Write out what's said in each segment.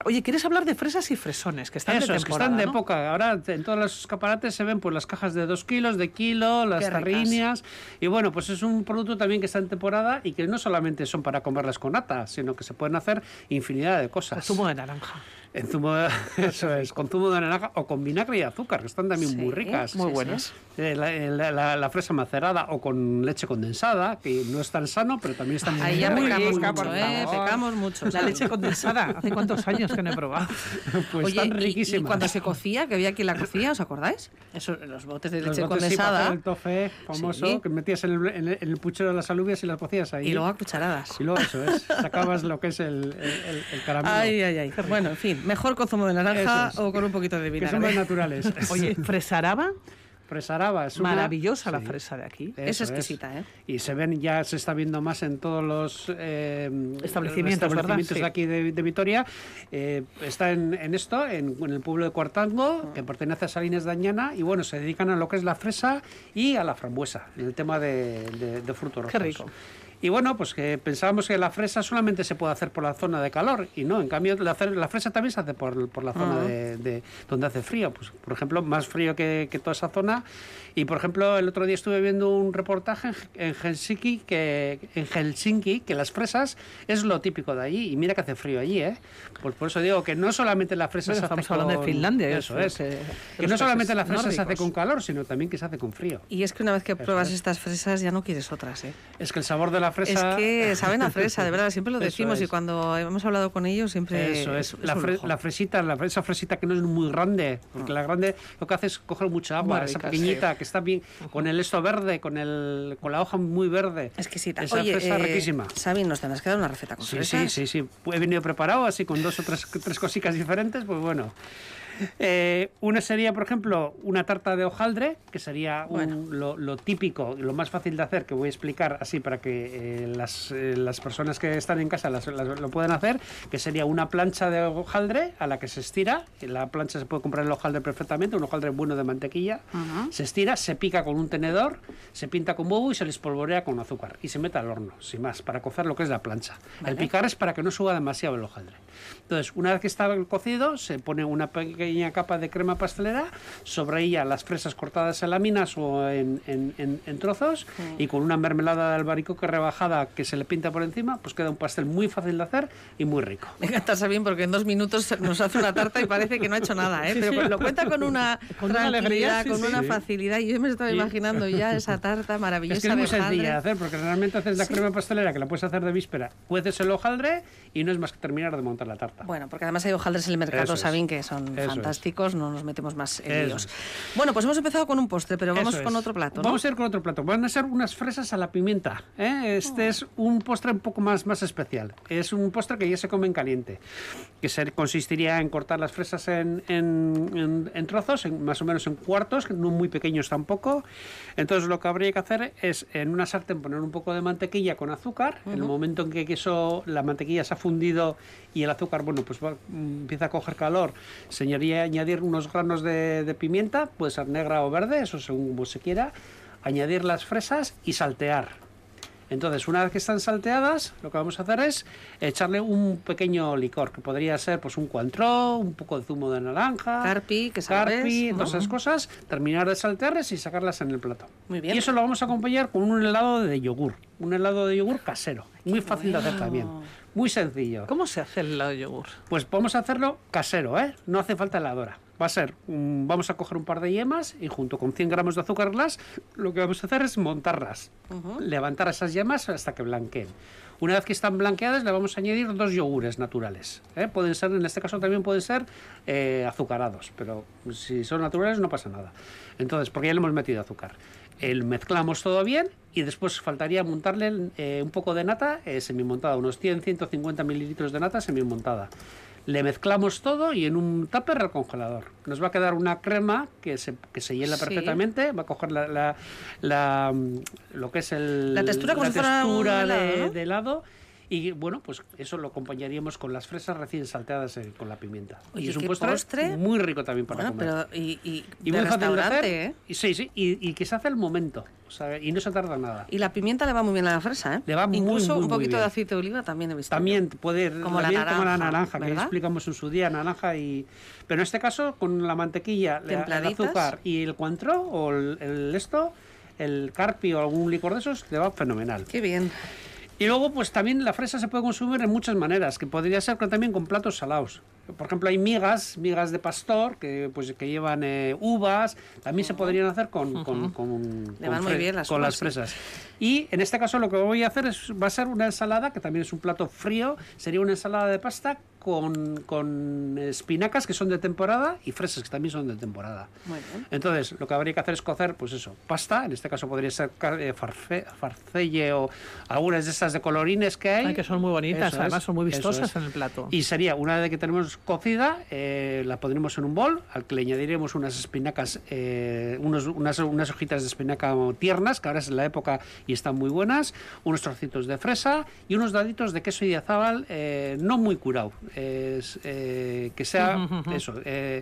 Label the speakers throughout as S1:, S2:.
S1: Oye, ¿quieres hablar de fresas y fresones? Que están
S2: Eso,
S1: de
S2: es que
S1: temporada,
S2: están de
S1: ¿no?
S2: época. Ahora en todos los escaparates se ven pues las cajas de 2 kilos, de kilo, las
S1: Qué ricas.
S2: tarrinias. Y bueno, pues es un producto también que está en temporada y que no solamente son para comerlas con nata, sino que se pueden hacer infinidad de cosas.
S1: El zumo de naranja.
S2: En zumo, eso es, con zumo de naranja o con vinagre y azúcar, que están también muy ricas.
S1: muy buenas.
S2: La fresa macerada o con leche condensada, que no es tan sano, pero también está muy
S3: Ahí ya
S2: rica.
S3: pecamos
S1: rica,
S3: mucho,
S1: por favor.
S3: pecamos mucho.
S1: La leche condensada. ¿Hace cuántos años que no he probado?
S2: Pues
S3: Oye,
S2: están
S3: y
S2: riquísimas.
S3: cuando se cocía, que había quien la cocía, ¿os acordáis? Eso, los botes de
S2: Los
S3: leche
S2: botes, sí, para
S3: condensada.
S2: hacer el tofe famoso,
S3: Sí.
S2: que metías en el puchero de las alubias y las cocías ahí.
S3: Y luego a cucharadas.
S2: Y luego eso es, sacabas lo que es el caramelo.
S3: Ay, ay, ay. Bueno, en fin, mejor con zumo de naranja
S2: Eso es.
S3: o con un poquito de
S2: Que son más
S3: vinagre.
S2: naturales.
S1: Oye, fresaraba.
S2: Fresaraba es una...
S1: Maravillosa la
S2: Sí.
S1: fresa de aquí.
S3: Es exquisita, ¿eh?
S2: Y ya se está viendo más en todos los
S1: Establecimientos, ¿verdad?
S2: de
S1: Sí.
S2: aquí de Vitoria. Está en el pueblo de Cuartango, que pertenece a Salines de Añana, y bueno, se dedican a lo que es la fresa y a la frambuesa, en el tema de frutos rojos.
S1: Qué rico.
S2: Y bueno, pues que pensábamos que la fresa solamente se puede hacer por la zona de calor, y no, en cambio la fresa también se hace por la zona de donde hace frío. Pues, por ejemplo, más frío que toda esa zona. Y por ejemplo, el otro día estuve viendo un reportaje en Helsinki que las fresas es lo típico de allí, y mira que hace frío allí, ¿eh? Pues por eso digo que no solamente la fresa
S1: Bueno,
S2: se hace
S1: estamos hablando de Finlandia.
S2: Eso es. Que no solamente la fresa se hace con calor, sino también que se hace con frío.
S3: Y es que una vez que pruebas
S2: es.
S3: estas fresas ya no quieres otras, ¿eh?
S2: Es que el sabor de la fresa...
S3: Es que saben a fresa, de verdad, siempre lo
S2: Eso
S3: decimos
S2: es.
S3: y cuando hemos hablado con ellos siempre...
S2: Eso es,
S3: un lujo.
S2: esa fresita que no es muy grande, porque la grande lo que hace es coger mucha agua,
S1: Muy
S2: esa
S1: rica,
S2: pequeñita que está bien, con el esto verde, con la hoja muy verde.
S3: Exquisita.
S2: Esa
S3: Oye,
S2: fresa riquísima.
S3: Sabin, nos tendrás que dar una receta con
S2: Sí,
S3: fresas.
S2: sí. He venido preparado así con 2 o 3 cositas diferentes, pues bueno. Una sería, por ejemplo, una tarta de hojaldre, que sería lo típico, lo más fácil de hacer, que voy a explicar así para que las personas que están en casa lo puedan hacer, que sería una plancha de hojaldre a la que se estira. En la plancha se puede comprar el hojaldre perfectamente, un hojaldre bueno de mantequilla. Se estira, se pica con un tenedor, se pinta con huevo y se le espolvorea con azúcar y se mete al horno, sin más, para cocer lo que es la plancha.
S3: Vale.
S2: El picar es para que no suba demasiado el hojaldre. Entonces, una vez que está cocido, se pone una pequeña capa de crema pastelera, sobre ella las fresas cortadas en láminas o en trozos, y con una mermelada de albaricoque rebajada que se le pinta por encima, pues queda un pastel muy fácil de hacer y muy rico.
S3: Me encanta Sabin porque en 2 minutos nos hace una tarta y parece que no ha hecho nada, ¿eh?
S1: Sí,
S3: Pero
S1: sí.
S3: lo cuenta con una
S1: Con una
S3: tranquilidad,
S1: alegría, sí,
S3: con
S1: sí.
S3: una
S2: Sí.
S3: facilidad. Y yo me estaba
S2: Sí.
S3: imaginando ya esa tarta maravillosa
S2: Es que es muy
S3: de hojaldre.
S2: sencilla de hacer, porque realmente haces la crema pastelera, que la puedes hacer de víspera, cueces el hojaldre y no es más que terminar de montar la tarta.
S3: Bueno, porque además hay hojaldres en el mercado,
S2: Eso es.
S3: Sabin, que son
S2: Eso
S3: fantásticos, no nos metemos más en
S2: Eso
S3: líos.
S2: es.
S3: Bueno, pues hemos empezado con un postre, pero vamos
S2: Eso
S3: con
S2: es.
S3: otro plato, ¿no?
S2: Vamos a ir con otro plato. Van a ser unas fresas a la pimienta, ¿eh? Este es un postre un poco más especial. Es un postre que ya se come en caliente, que consistiría en cortar las fresas en trozos, más o menos en cuartos, no muy pequeños tampoco. Entonces lo que habría que hacer es en una sartén poner un poco de mantequilla con azúcar. En el momento en que la mantequilla se ha fundido y el azúcar, bueno, pues empieza a coger calor, se añadir unos granos de pimienta, puede ser negra o verde, eso según como se quiera, añadir las fresas y saltear. Entonces, una vez que están salteadas, lo que vamos a hacer es echarle un pequeño licor, que podría ser pues un Cointreau, un poco de zumo de naranja,
S3: Carpi, que sabes,
S2: Carpi,
S3: ¿no?
S2: todas esas cosas, terminar de saltearlas y sacarlas en el plato.
S3: Muy bien.
S2: Y eso lo vamos a acompañar con un helado de yogur casero, muy fácil de hacer también, muy sencillo.
S1: ¿Cómo se hace el helado de yogur?
S2: Pues vamos a hacerlo casero, ¿eh? No hace falta heladora. Va a ser, vamos a coger un par de yemas y junto con 100 gramos de azúcar glass, lo que vamos a hacer es montarlas, levantar esas yemas hasta que blanqueen. Una vez que están blanqueadas, le vamos a añadir 2 yogures naturales, ¿eh? Pueden ser, en este caso también pueden ser azucarados, pero si son naturales no pasa nada. Entonces, porque ya le hemos metido azúcar. Mezclamos todo bien y después faltaría montarle un poco de nata semimontada, unos 100-150 mililitros de nata semimontada. Le mezclamos todo y en un tupper al congelador. Nos va a quedar una crema que se hiela perfectamente, va a coger lo que es
S3: La textura como si fuera un helado, ¿no?
S2: de helado. Y bueno, pues eso lo acompañaríamos con las fresas recién salteadas con la pimienta.
S3: Oye,
S2: y es un
S3: qué
S2: postre muy rico también para
S3: bueno,
S2: comer.
S3: pero y
S2: Y
S3: de
S2: muy fácil de
S3: restaurante,
S2: hacer.
S3: ¿eh?
S2: Sí, y que se hace al momento, ¿sabe? Y no se tarda nada.
S3: Y la pimienta le va muy bien a la fresa, ¿eh?
S2: Le va muy,
S3: Incluso
S2: muy,
S3: un
S2: muy
S3: poquito de
S2: bien.
S3: aceite de oliva también he visto.
S2: También puede ir
S3: Como la
S2: también como la
S3: naranja,
S2: naranja, que
S3: ¿verdad?
S2: explicamos en su día, naranja y... Pero en este caso, con la mantequilla, el
S3: Templaditas.
S2: azúcar y el cointreau o el carpio o algún licor de esos, le va fenomenal.
S3: Qué bien.
S2: Y luego, pues también la fresa se puede consumir en muchas maneras, que podría ser también con platos salados. Por ejemplo, hay migas de pastor que llevan uvas, también se podrían hacer con
S3: Le van muy bien las uvas,
S2: las
S3: sí.
S2: fresas. Y en este caso lo que voy a hacer va a ser una ensalada, que también es un plato frío, sería una ensalada de pasta con espinacas que son de temporada y fresas que también son de temporada.
S3: Muy bien.
S2: Entonces, lo que habría que hacer es cocer, pues eso, pasta, en este caso podría ser farcelle o algunas de esas de colorines que hay.
S1: Ay, que son muy bonitas,
S2: Eso
S1: además
S2: es,
S1: son muy
S2: eso
S1: vistosas
S2: es.
S1: en el plato.
S2: Y sería, una vez que tenemos cocida, la pondremos en un bol, al que le añadiremos unas espinacas, unas hojitas de espinaca tiernas, que ahora es la época y están muy buenas, unos trocitos de fresa y unos daditos de queso idiazábal no muy curado. Que sea eso,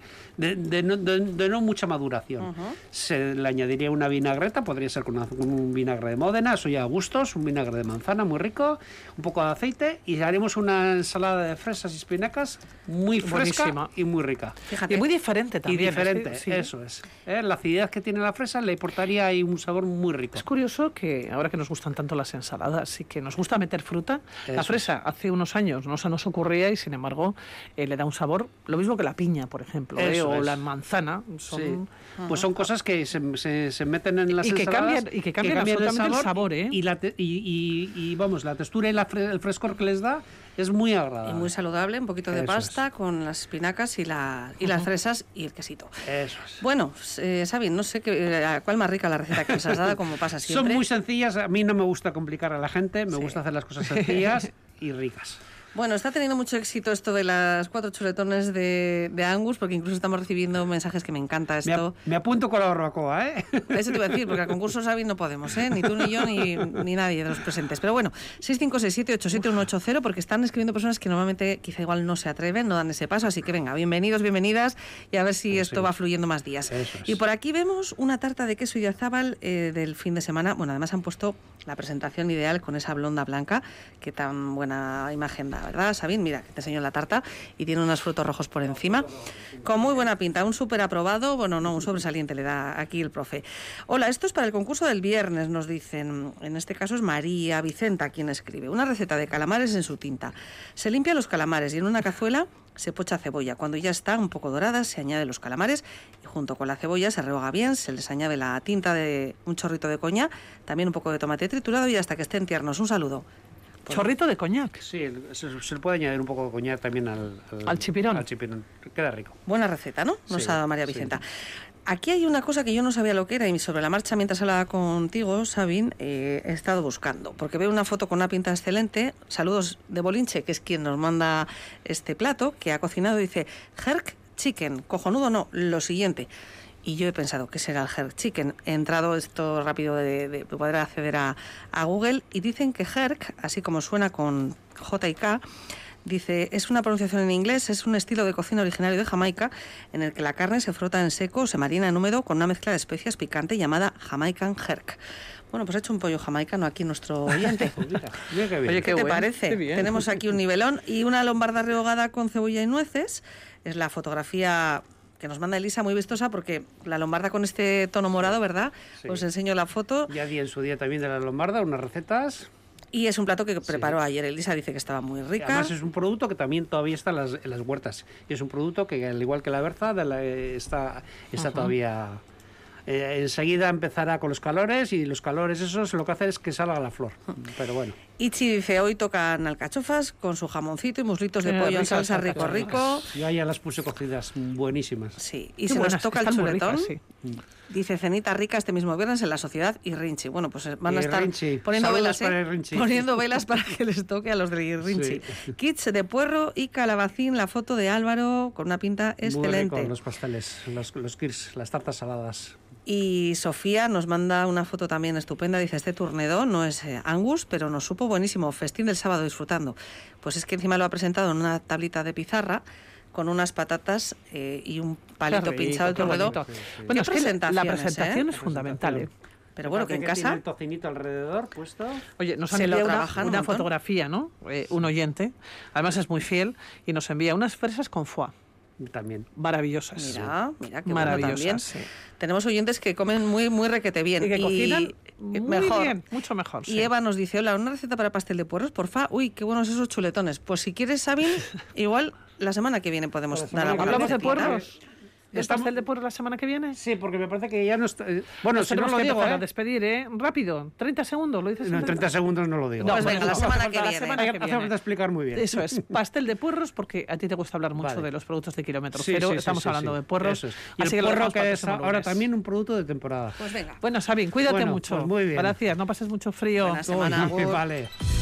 S2: de no mucha maduración. Se le añadiría una vinagreta, podría ser con un vinagre de Módena, eso ya a gustos, un vinagre de manzana muy rico, un poco de aceite y haremos una ensalada de fresas y espinacas muy fresca
S1: Buenísima.
S2: y muy rica.
S3: Fíjate.
S1: Y muy diferente
S2: Y
S1: también.
S2: diferente,
S1: sí.
S2: eso es. La acidez que tiene la fresa le aportaría ahí un sabor muy rico.
S1: Es curioso que ahora que nos gustan tanto las ensaladas y que nos gusta meter fruta, la
S2: Eso
S1: fresa hace unos años no se nos ocurría y sin embargo le da un sabor, lo mismo que la piña, por ejemplo,
S2: Eso
S1: o
S2: es.
S1: la manzana. Son,
S2: Sí. Pues son cosas que se meten en las
S1: Y que
S2: ensaladas
S1: cambian- y que cambian absolutamente el sabor, ¿eh?
S2: Y vamos, la textura y el frescor que les da es muy agradable.
S3: Y muy saludable, un poquito de
S2: Eso
S3: pasta
S2: es.
S3: con las espinacas y las fresas y el quesito.
S2: Eso es.
S3: Bueno, Sabin, no sé cuál más rica la receta que nos has dado, como pasa siempre.
S2: Son muy sencillas, a mí no me gusta complicar a la gente, me
S3: Sí.
S2: gusta hacer las cosas sencillas y ricas.
S3: Bueno, está teniendo mucho éxito esto de las 4 chuletones de Angus, porque incluso estamos recibiendo mensajes que me encanta esto.
S2: Me apunto con la barbacoa, ¿eh?
S3: Eso te iba a decir, porque al concurso Sabin no podemos, ¿eh? Ni tú, ni yo, ni nadie de los presentes. Pero bueno, 656787180, porque están escribiendo personas que normalmente quizá igual no se atreven, no dan ese paso. Así que venga, bienvenidos, bienvenidas, y a ver si
S2: Pues
S3: esto
S2: sí.
S3: va fluyendo más días.
S2: Eso es.
S3: Y por aquí vemos una tarta de queso idiazábal del fin de semana. Bueno, además han puesto la presentación ideal con esa blonda blanca, que tan buena imagen da, ¿verdad, Sabin? Mira, que te enseño la tarta y tiene unos frutos rojos por encima. Con muy buena pinta, un súper aprobado, bueno, no, un sobresaliente le da aquí el profe. Hola, esto es para el concurso del viernes, nos dicen. En este caso es María Vicenta quien escribe. Una receta de calamares en su tinta. Se limpia los calamares y en una cazuela se pocha cebolla. Cuando ya está un poco dorada, se añade los calamares y junto con la cebolla se rehoga bien, se les añade la tinta de un chorrito de coñac, también un poco de tomate triturado y hasta que estén tiernos. Un saludo.
S1: Chorrito de coñac.
S2: Sí, se le puede añadir un poco de coñac también
S1: Al chipirón.
S2: Al chipirón, queda rico.
S3: Buena receta, ¿no? Nos
S2: Sí,
S3: ha dado María
S2: sí.
S3: Vicenta. Aquí hay una cosa que yo no sabía lo que era y sobre la marcha mientras hablaba contigo, Sabin, he estado buscando, porque veo una foto con una pinta excelente. Saludos de Bolinche, que es quien nos manda este plato, que ha cocinado, dice, Herc Chicken, cojonudo no, lo siguiente. Y yo he pensado, ¿qué será el Herc Chicken? He entrado esto rápido de poder acceder a Google y dicen que Herc, así como suena con J y K, dice, es una pronunciación en inglés, es un estilo de cocina originario de Jamaica en el que la carne se frota en seco o se marina en húmedo con una mezcla de especias picante llamada Jamaican Herc. Bueno, pues he hecho un pollo jamaicano aquí nuestro oyente.
S2: Pues mira, mira qué bien.
S1: Oye,
S3: ¿Qué te
S1: bueno,
S3: parece?
S1: qué bien.
S3: Tenemos aquí un nivelón y una lombarda rehogada con cebolla y nueces. Es la fotografía que nos manda Elisa, muy vistosa, porque la lombarda con este tono morado, ¿verdad?
S2: Sí.
S3: Os enseño la foto.
S2: Ya di en su día también de la lombarda unas recetas.
S3: Y es un plato que preparó ayer Elisa, dice que estaba muy rica.
S2: Además es un producto que también todavía está en las huertas. Y es un producto que, al igual que la berza, está todavía... enseguida empezará con los calores y los calores esos lo que hace es que salga la flor. Pero bueno.
S3: Ichi dice, hoy tocan alcachofas con su jamoncito y muslitos de
S1: Qué
S3: pollo en
S1: ricas
S3: salsa rico,
S1: alcachofas.
S3: rico.
S2: Yo ya las puse cocidas buenísimas.
S3: Sí, y
S1: Qué
S3: se nos
S1: buenas,
S3: toca el
S1: están muy
S3: chuletón.
S1: ricas, sí.
S3: Dice cenita rica este mismo viernes en la Sociedad y Rinchi. Bueno, pues van a
S2: Y
S3: estar
S2: Rinchi.
S3: poniendo
S2: Saludos
S3: velas,
S2: para el Rinchi.
S3: poniendo velas para que les toque a los de Rinchi.
S2: Sí.
S3: Kits de puerro y calabacín, la foto de Álvaro con una pinta
S2: Muy
S3: excelente.
S2: rico, los pasteles, los kirs, las tartas saladas.
S3: Y Sofía nos manda una foto también estupenda. Dice, este tournedo no es Angus, pero nos supo dijo, buenísimo, festín del sábado disfrutando. Pues es que encima lo ha presentado en una tablita de pizarra con unas patatas y un palito
S1: Qué rico,
S3: pinchado
S1: qué
S3: alrededor.
S1: bonito.
S3: Qué
S1: Bueno, es que la
S3: presentaciones,
S1: presentación
S3: ¿eh?
S1: es fundamental.
S3: Pero bueno, que en
S2: Tiene
S3: casa...
S2: el tocinito alrededor puesto.
S1: Oye, nos han
S3: Se lo
S1: enviado
S3: trabajan un
S1: una
S3: montón.
S1: fotografía, ¿no? Un oyente, además es muy fiel, y nos envía unas fresas con foie,
S2: También.
S1: maravillosas.
S3: Mira, mira, qué bueno
S1: Maravillosas,
S3: también.
S1: sí.
S3: Tenemos oyentes que comen muy, muy requete bien.
S1: Y que cocinan muy
S3: mejor.
S1: bien, mucho mejor.
S3: Y
S1: sí.
S3: Eva nos dice, hola, una receta para pastel de puerros, porfa. Uy, qué buenos esos chuletones. Pues si quieres, Sabine, igual la semana que viene podemos
S2: La
S3: dar
S2: semana que
S3: alguna
S1: ¿Hablamos de
S3: recetita.
S1: puerros? ¿El
S2: Estamos-
S1: pastel de puerros la semana que viene?
S2: Sí, porque me parece que ya no está... Bueno,
S1: Nos
S2: si no
S1: tenemos
S2: lo
S1: que
S2: digo,
S1: empezar a
S2: ¿eh?
S1: despedir, ¿eh? Rápido, 30 segundos, lo dices
S2: No, en 30 segundos no lo digo.
S1: No,
S3: Pues venga, la
S1: vamos,
S3: semana
S1: hace
S3: que
S1: falta la
S3: viene.
S1: semana que
S2: Hace
S1: viene.
S2: falta explicar muy bien.
S1: Eso es, pastel de puerros, porque a ti te gusta hablar mucho
S2: Vale.
S1: de los productos de kilómetro
S2: Sí,
S1: cero.
S2: sí, sí,
S1: Estamos
S2: sí,
S1: hablando
S2: sí.
S1: de puerros.
S2: Eso es. Y
S1: Así
S2: el
S1: que lo
S2: puerro
S1: dejamos para
S2: que
S1: el
S2: es
S1: próximo
S2: ahora
S1: lunes.
S2: también un producto de temporada.
S3: Pues venga.
S1: Bueno, Sabine, cuídate
S2: Bueno,
S1: mucho.
S2: pues muy bien.
S1: Gracias, no pases mucho frío.
S3: Buena semana,
S2: Uy,
S3: Agur.
S2: vale.